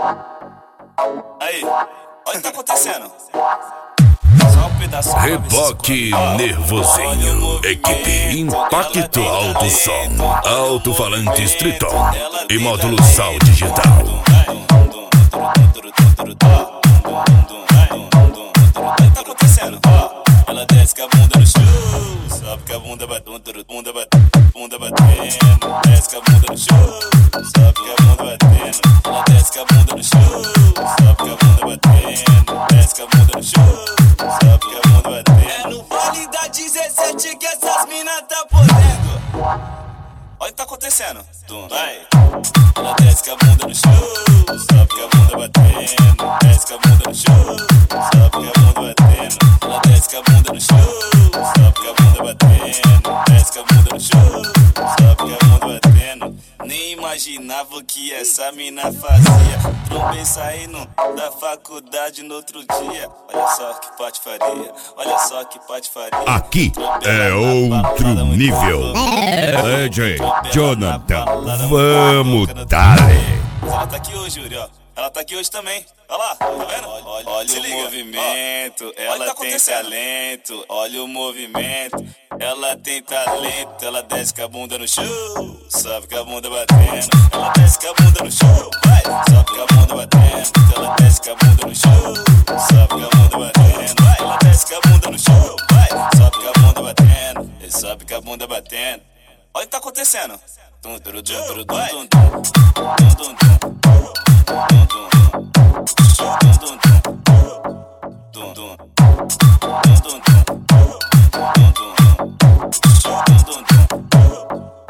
Aí, olha o que tá acontecendo. Só um pedaço. Reboque nervosinho. Equipe Impacto Alto Som. Alto-falante Triton. E módulo Sal Digital. Olha o que tá acontecendo. Ela desce com a bunda no chão, sobe com a bunda batendo, bunda batendo. Desce com a bunda no chão, sobe com a bunda batendo. Ela desce com a bunda no chão, sobe com a bunda batendo. Desce com a bunda no chão, sobe com a bunda batendo. É no vale da 17 que essas minas tá podendo. Olha o que tá acontecendo. Vai. Ela desce com a bunda no chão, sobe com a bunda batendo. Desce com a bunda no chão, sobe com a bunda batendo. Ela desce com a bunda no chão, sobe com a bunda batendo. Desce com a bunda no chão, sobe com a bunda batendo. Nem imaginava o que essa mina fazia. Trombei saindo da faculdade no outro dia. Olha só que patifaria, olha só que patifaria. Aqui é outro nível. DJ Jonathan, vamos dale. Ela tá aqui hoje, Yuri, ó. Ela tá aqui hoje também. Olha lá, tá vendo? Olha o movimento, ela tem talento. Olha o movimento, ela tem talento. Ela desce com a bunda no chão, sobe com a bunda batendo. Ela desce com a bunda no chão, vai, sobe com a bunda batendo. Ela desce com a bunda no chão, sobe com a bunda batendo. Vai, ela desce com a bunda no chão, vai, sobe com a bunda batendo. Ele sobe com a bunda batendo. Olha o que tá acontecendo. Vai.